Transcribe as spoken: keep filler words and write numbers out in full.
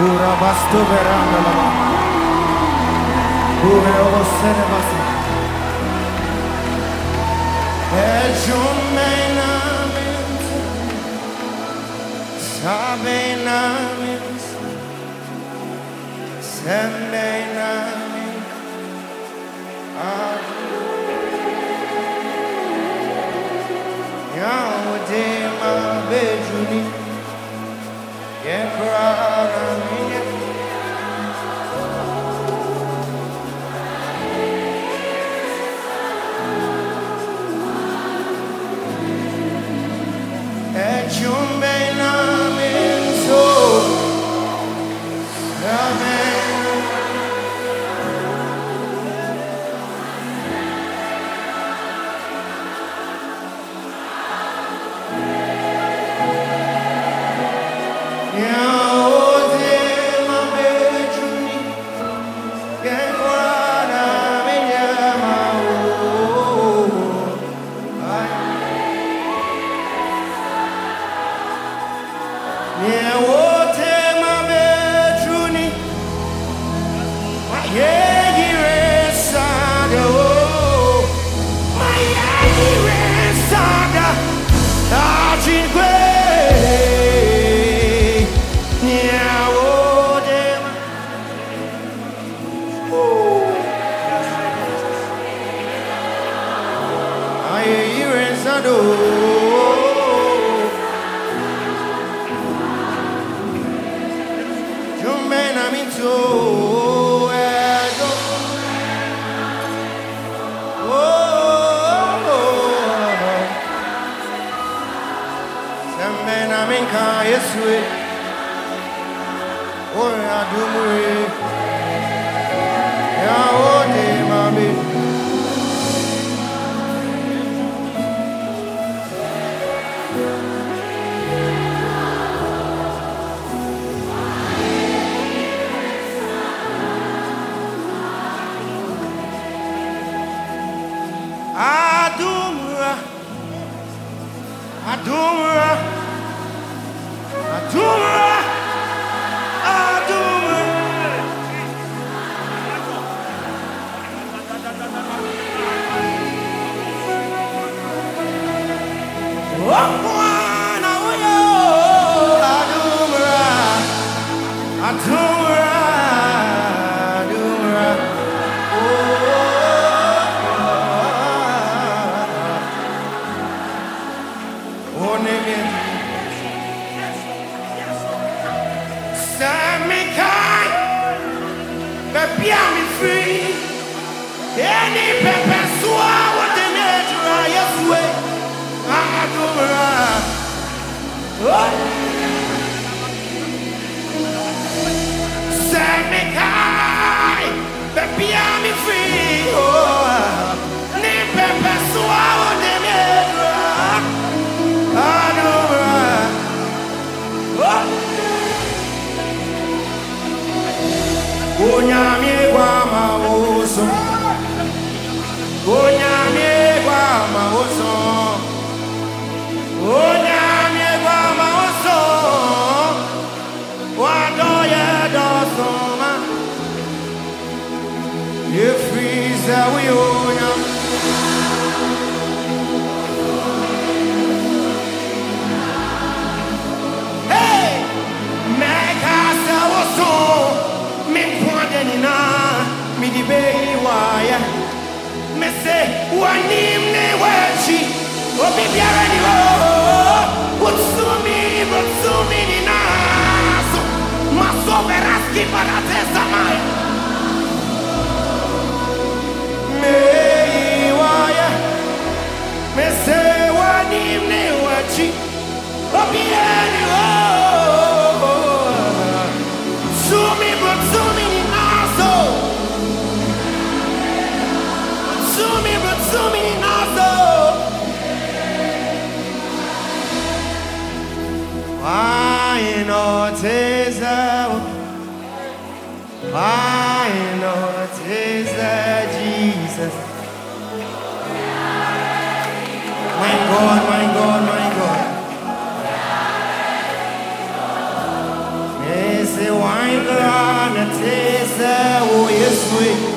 Ura basto veranda lava. Ura osene basa. Ejumena mint. Sabena mint. Sembena mint. Yahweh ma bejuni. Yekrana minya. Echumbena minso. Amen. Adumra, Adumra, Adumra, Adumra. Wakwana uyo, Adumra, Adumra, Adumra. Set me free. Any pepper soa what the nature yes way. Adumra. Set me high. Baby, I'm free. Oh, any pepper soa what the nature. Adumra. Onyame guama oso, Onyame guama oso, Onyame guama oso, Wadoye dosoma, Yefriza we onya. Hey, Mekasa oso. Mi di bei waya me se wanim ne wachi obi biara ni wo utsumi utsumi ni naso maso veraski para tesamai me waya me se wanim ne wachi obi biara ni wo utsumi utsumi ni naso Sumi, but sumi naso. Why not is why not is Jesus? My God, my God, my God. Say why na tesa o Yesue.